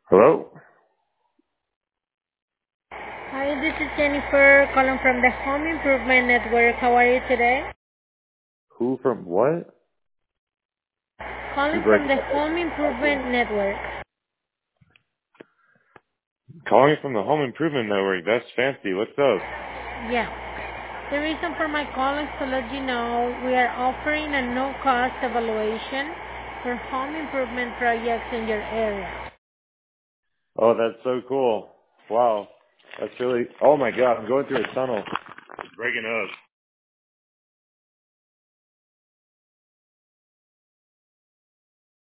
Hello? Hi, this is Jennifer calling from the Home Improvement Network. How are you today? Who from what? Calling You're from the breaking. Home Improvement Network. Calling from the Home Improvement Network. That's fancy. What's up? Yeah. The reason for my call is to let you know we are offering a no-cost evaluation for home improvement projects in your area. Oh, that's so cool. Wow. That's really, oh my god, I'm going through a tunnel. It's breaking up.